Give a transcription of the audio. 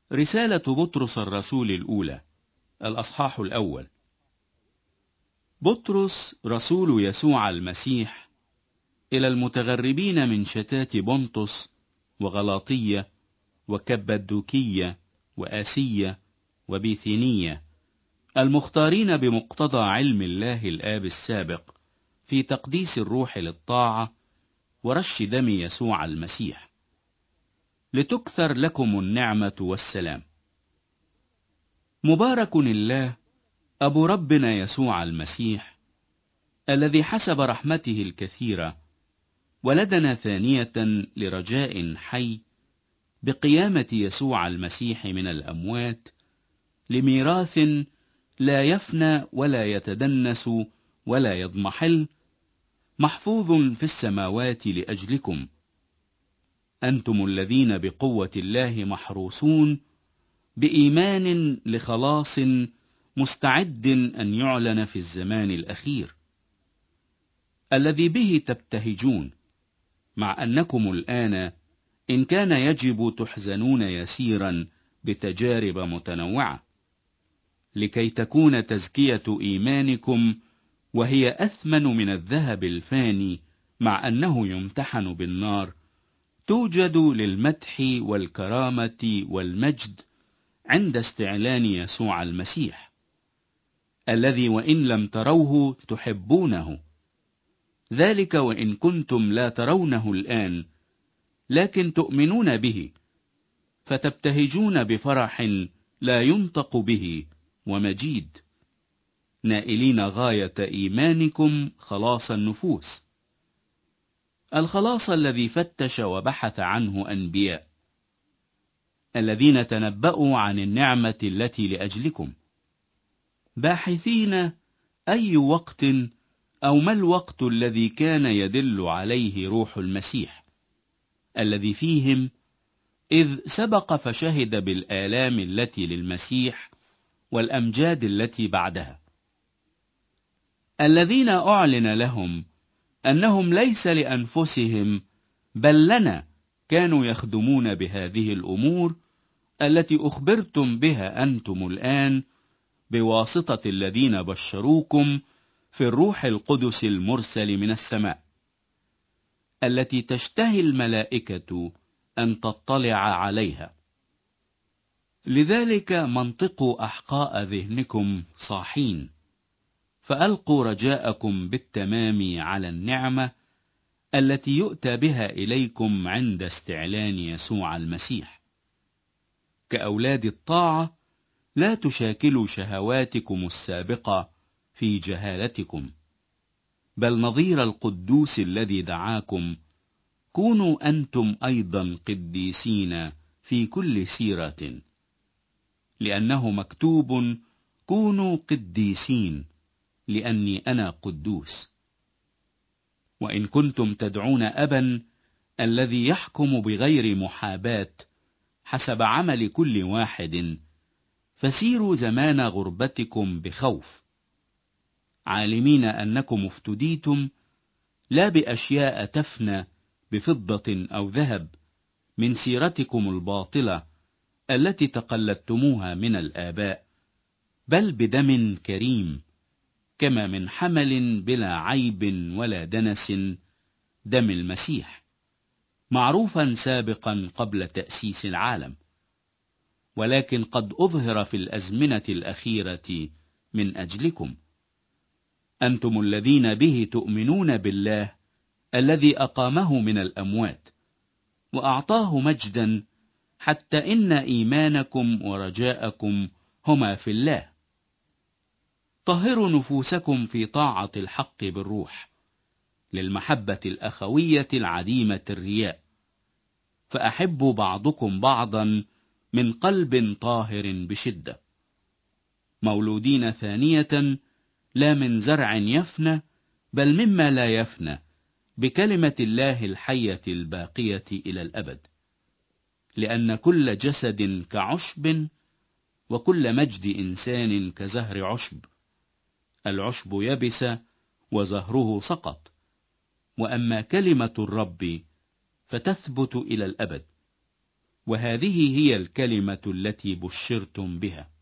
رسالة بطرس الرسول الأولى، الأصحاح الأول. بطرس رسول يسوع المسيح إلى المتغربين من شتات بنطس وغلاطية وكبدوكية وآسية وبيثينية، المختارين بمقتضى علم الله الآب السابق في تقديس الروح للطاعة ورش دم يسوع المسيح، لتكثر لكم النعمة والسلام. مبارك الله أبو ربنا يسوع المسيح، الذي حسب رحمته الكثيرة ولدنا ثانية لرجاء حي بقيامة يسوع المسيح من الأموات، لميراث لا يفنى ولا يتدنس ولا يضمحل، محفوظ في السماوات لأجلكم، أنتم الذين بقوة الله محروسون بإيمان لخلاص مستعد أن يعلن في الزمان الأخير، الذي به تبتهجون، مع أنكم الآن إن كان يجب تحزنون يسيرا بتجارب متنوعة، لكي تكون تزكية إيمانكم، وهي أثمن من الذهب الفاني مع أنه يمتحن بالنار، توجد للمدح والكرامة والمجد عند استعلان يسوع المسيح، الذي وإن لم تروه تحبونه، ذلك وإن كنتم لا ترونه الآن، لكن تؤمنون به، فتبتهجون بفرح لا ينطق به ومجيد، نائلين غاية إيمانكم خلاص النفوس، الخلاص الذي فتش وبحث عنه أنبياء، الذين تنبأوا عن النعمة التي لأجلكم، باحثين أي وقت أو ما الوقت الذي كان يدل عليه روح المسيح، الذي فيهم إذ سبق فشهد بالآلام التي للمسيح والأمجاد التي بعدها، الذين أعلن لهم أنهم ليس لأنفسهم بل لنا كانوا يخدمون بهذه الأمور التي أخبرتم بها أنتم الآن بواسطة الذين بشروكم في الروح القدس المرسل من السماء، التي تشتهي الملائكة أن تطلع عليها. لذلك منطقوا أحقاء ذهنكم صاحين، فألقوا رجاءكم بالتمام على النعمة التي يؤتى بها إليكم عند استعلان يسوع المسيح. كأولاد الطاعة لا تشاكلوا شهواتكم السابقة في جهالتكم، بل نظير القدوس الذي دعاكم كونوا أنتم أيضا قديسين في كل سيرة، لأنه مكتوب: كونوا قديسين لأني أنا قدوس. وإن كنتم تدعون أبا الذي يحكم بغير محاباة حسب عمل كل واحد، فسيروا زمان غربتكم بخوف، عالمين أنكم افتديتم لا بأشياء تفنى بفضة أو ذهب من سيرتكم الباطلة التي تقلدتموها من الآباء، بل بدم كريم كما من حمل بلا عيب ولا دنس، دم المسيح، معروفا سابقا قبل تأسيس العالم، ولكن قد أظهر في الأزمنة الأخيرة من أجلكم، أنتم الذين به تؤمنون بالله الذي أقامه من الأموات وأعطاه مجدا، حتى إن إيمانكم ورجاءكم هما في الله. طهروا نفوسكم في طاعة الحق بالروح، للمحبة الأخوية العديمة الرياء، فأحبوا بعضكم بعضا من قلب طاهر بشدة، مولودين ثانية لا من زرع يفنى بل مما لا يفنى، بكلمة الله الحية الباقية إلى الأبد، لأن كل جسد كعشب، وكل مجد إنسان كزهر عشب، العشب يبس وزهره سقط، وأما كلمة الرب فتثبت إلى الأبد. وهذه هي الكلمة التي بشرتم بها.